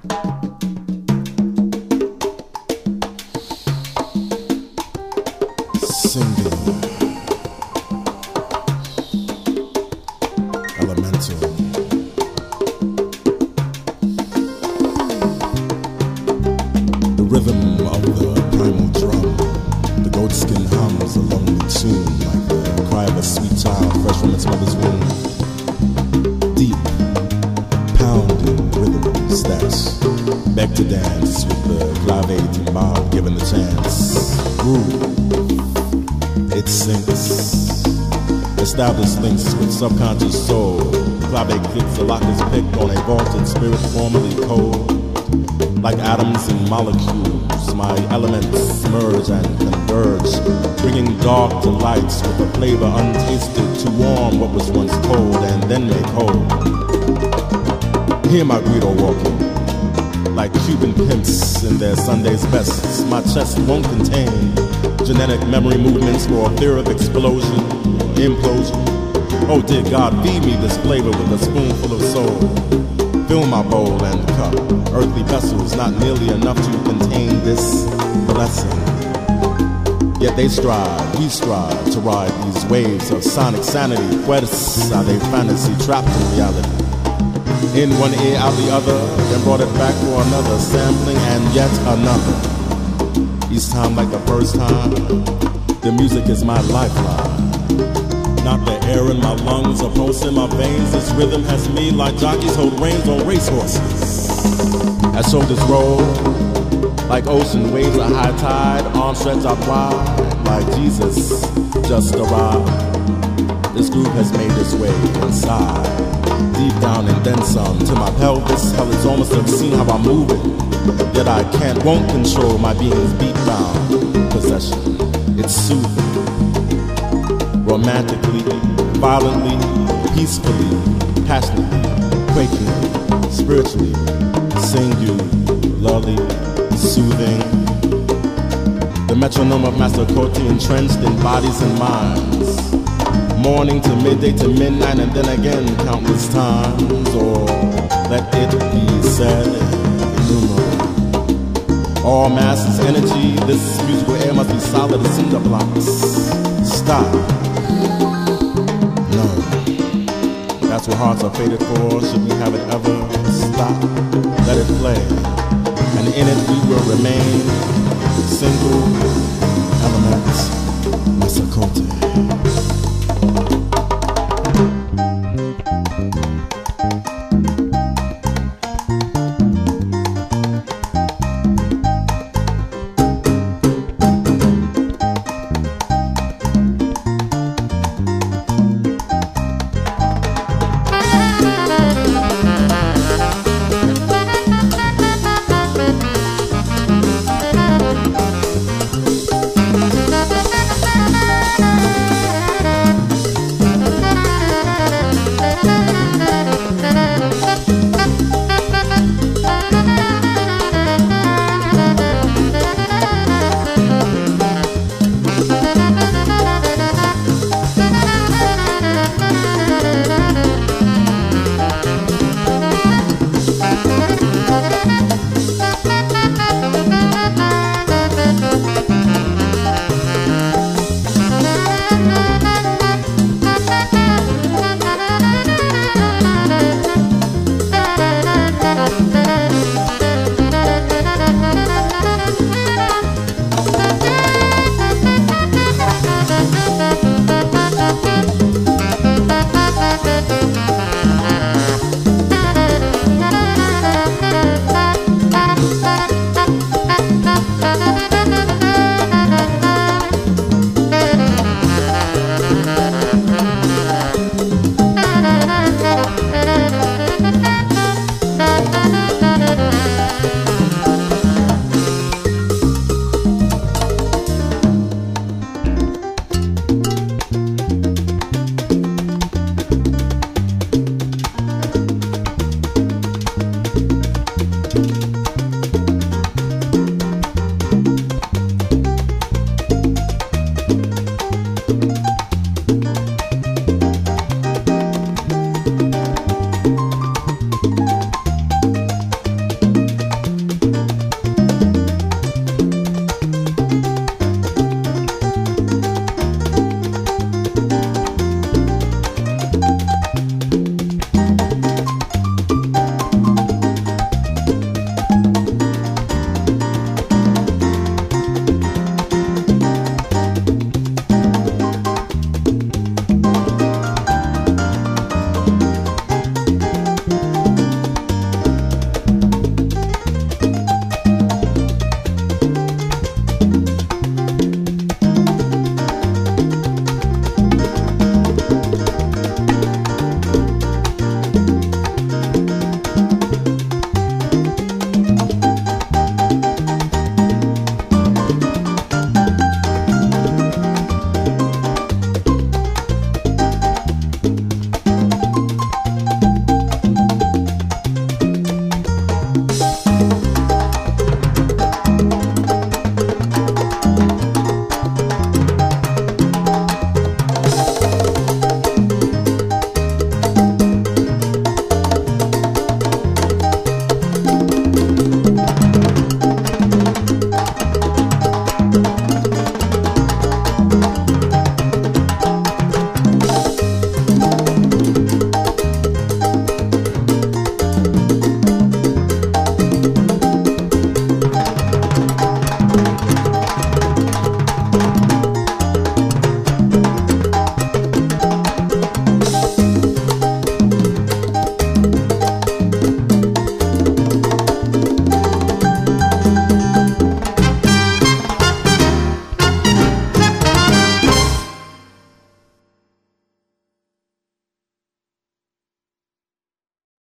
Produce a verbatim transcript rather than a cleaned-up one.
Singing, elemental, the rhythm of the primal drum, the goatskin hums along the tune like the cry of a sweet child fresh from its mother's womb. Deep, pounding rhythms that beg to dance with the clave timbal given the chance. Groove. It sinks, established links with subconscious soul. Clave clicks, the lock is picked on a vaulted spirit formerly cold. Like atoms and molecules, my elements merge and converge, bringing dark to lights with a flavor untasted to warm what was once cold and then make whole. Hear my Guido walking, like Cuban pimps in their Sunday's bests. My chest won't contain genetic memory movements for fear of explosion or implosion. Oh dear God, feed me this flavor with a spoonful of soul. Fill my bowl and cup. Earthly vessels not nearly enough to contain this blessing. Yet they strive, we strive to ride these waves of sonic sanity. Fuerza de fantasy trapped in reality. In one ear, out the other, then brought it back for another sampling and yet another. Each time like the first time, the music is my lifeline. Not the air in my lungs or pulse in my veins. This rhythm has me like jockeys hold reins on racehorses. As shoulders roll, like ocean waves at high tide, arms stretched out wide, like Jesus just arrived. This groove has made its way inside, deep down and then some, to my pelvis. Hell, it's almost obscene how I move it. Yet I can't, won't control my being's beat-bound possession. It's soothing, romantically, violently, peacefully, passionately, quakingly, spiritually, singularly, soothing. The metronome of Master Koti entrenched in bodies and minds. Morning to midday to midnight and then again countless times. Or let it be said, innumerable. All mass is energy. This musical air must be solid as cinder blocks. Stop. No. That's what hearts are fated for. Should we have it ever stop? Let it play. And in it we will remain single elements. Master Koti.